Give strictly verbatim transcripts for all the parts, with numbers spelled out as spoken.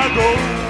go.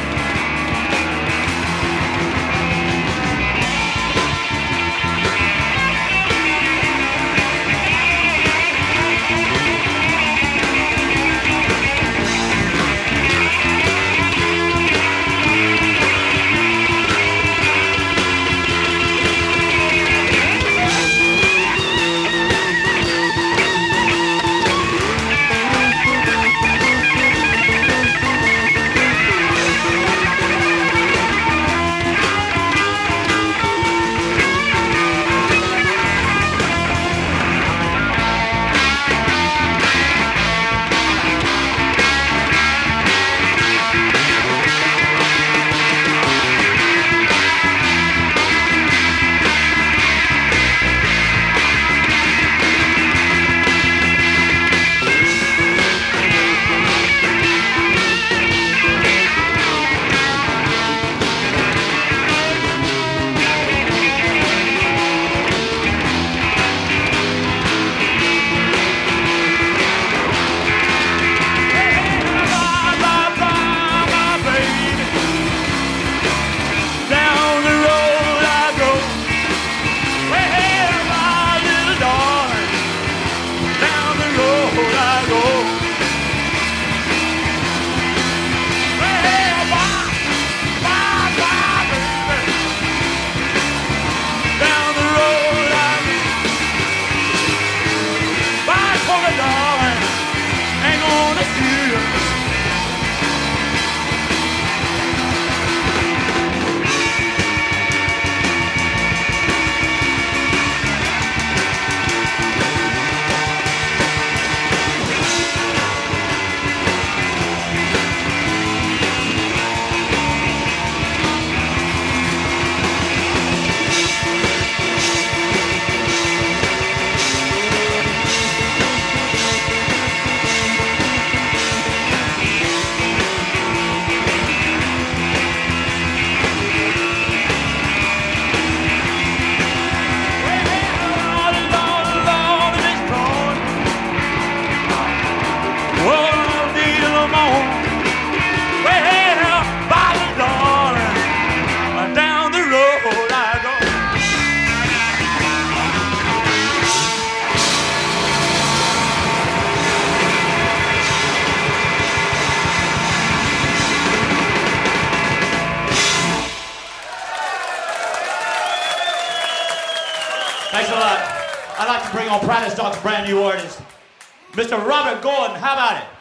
Thanks a lot. I'd like to bring on Private Stock's brand new artist, Mister Robert Gordon. How about it?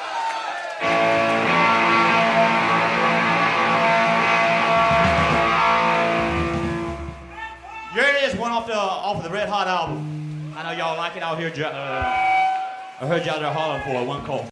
Here it is, one off the off of the Red Hot album. I know y'all like it out here. Uh, I heard y'all there hollering for it. One call.